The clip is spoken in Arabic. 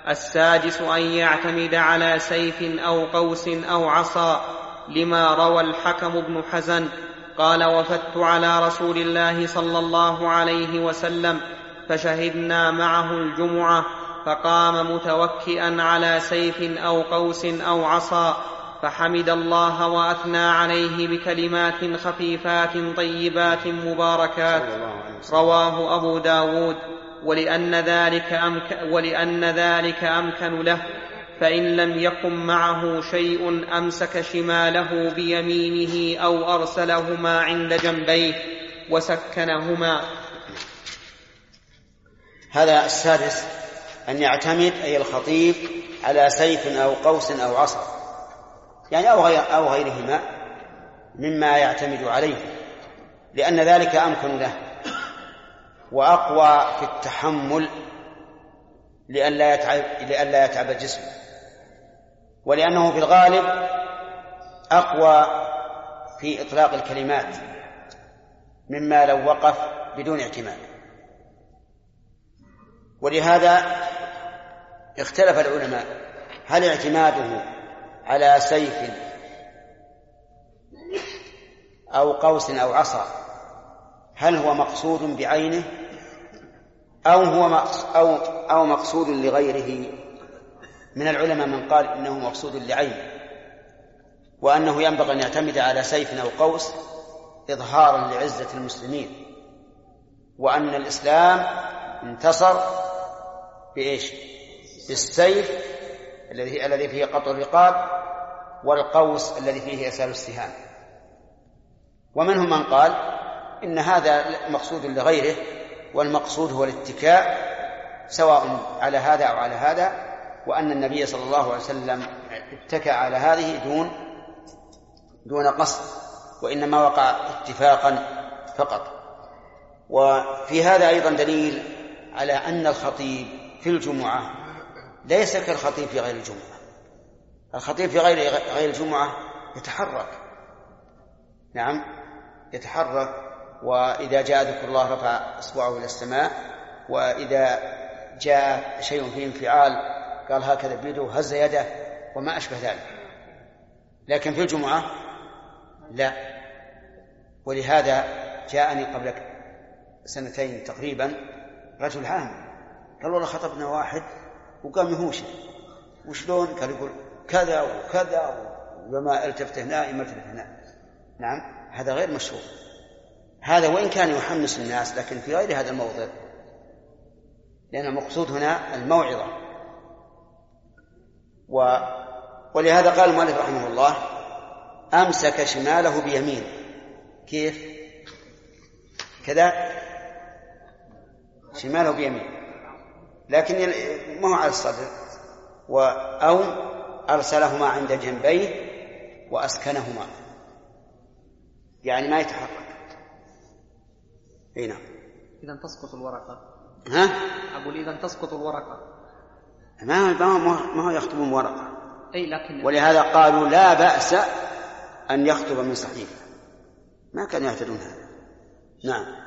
السادس أن يعتمد على سيف أو قوس أو عصا، لما روى الحكم بن حزن قال: وفدت على رسول الله صلى الله عليه وسلم فشهدنا معه الجمعة، فقام متوكئا على سيف أو قوس أو عصا، فحمد الله وأثنى عليه بكلمات خفيفات طيبات مباركات. رواه أبو داود. ولأن ذلك أمكن له، فإن لم يكن معه شيء أمسك شماله بيمينه أو أرسلهما عند جنبيه وسكنهما. هذا السادس أن يعتمد أي الخطيب على سيف أو قوس أو عصا، يعني أو غيرهما مما يعتمد عليه، لأن ذلك أمكن له وأقوى في التحمل لئلا يتعب الجسم، ولأنه في الغالب أقوى في إطلاق الكلمات مما لو وقف بدون اعتماد. ولهذا اختلف العلماء هل اعتماده على سيف أو قوس أو عصا هل هو مقصود بعينه أو مقصود لغيره. من العلماء من قال إنه مقصود لعينه، وأنه ينبغي أن يعتمد على سيف أو قوس إظهارا لعزة المسلمين، وأن الإسلام انتصر بإيش؟ بالسيف الذي فيه قطع الرقاب، والقوس الذي فيه إرسال السهام. ومنهم من قال إن هذا مقصود لغيره، والمقصود هو الاتكاء سواء على هذا أو على هذا، وأن النبي صلى الله عليه وسلم اتكأ على هذه دون قصد، وإنما وقع اتفاقا فقط. وفي هذا أيضا دليل على أن الخطيب في الجمعة ليس كالخطيب في غير الجمعة. الخطيب في غير الجمعة يتحرك، نعم يتحرك، وإذا جاء ذكر الله رفع إصبعه إلى السماء، وإذا جاء شيء فيه انفعال قال هكذا بيده هز يده وما أشبه ذلك. لكن في الجمعة لا. ولهذا جاءني قبل سنتين تقريبا رجل عام قال والله خطبنا واحد وقام يهوش وشلون؟ قال يقول كذا وكذا وما التفت هنا التفت هنا. نعم هذا غير مشروع، هذا وإن كان يحمس الناس لكن في غير هذا الموضع، لأن المقصود هنا الموعظة. ولهذا قال المؤلف رحمه الله أمسك شماله بيمين. كيف كذا؟ شماله بيمين، لكن ما هو على الصدر، أو أرسلهما عند جنبيه وأسكنهما، يعني ما يتحرك. هنا إذن تسقط الورقة. ها؟ أقول إذن تسقط الورقة. ما هو يخطب ورقة. أي لكن ولهذا قالوا لا بأس أن يخطب من صحيفة، ما كانوا يعتدون هذا. نعم.